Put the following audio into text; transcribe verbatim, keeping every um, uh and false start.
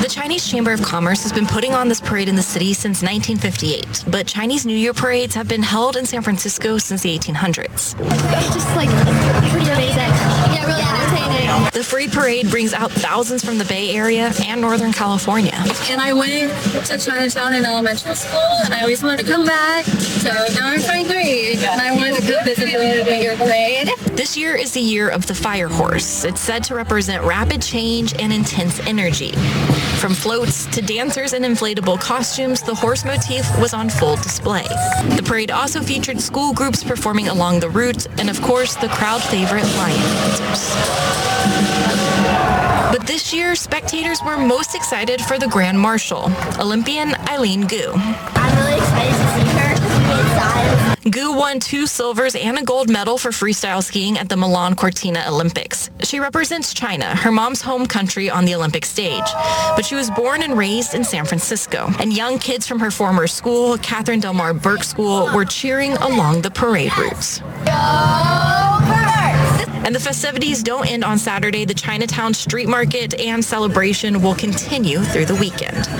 The Chinese Chamber of Commerce has been putting on this parade in the city since nineteen fifty-eight, but Chinese New Year parades have been held in San Francisco since the eighteen hundreds. It's just like pretty amazing. Yeah, really entertaining. The free parade brings out thousands from the Bay Area and Northern California. And I went to Chinatown in elementary school, and I always wanted to come back. So now I'm twenty-three, and I wanted to come visit the New Year parade. This year is the year of the fire horse. It's said to represent rapid change and intense energy. From floats to dancers and inflatable costumes, the horse motif was on full display. The parade also featured school groups performing along the route, and of course, the crowd favorite lion dancers. But this year, spectators were most excited for the Grand Marshal, Olympian Eileen Gu. I'm really excited to see her because we inside. Gu won two silvers and a gold medal for freestyle skiing at the Milan Cortina Olympics. She represents China, her mom's home country, on the Olympic stage. But she was born and raised in San Francisco, and young kids from her former school, Catherine Del Mar Burke School, were cheering along the parade routes. And the festivities don't end on Saturday. The Chinatown Street Market and celebration will continue through the weekend.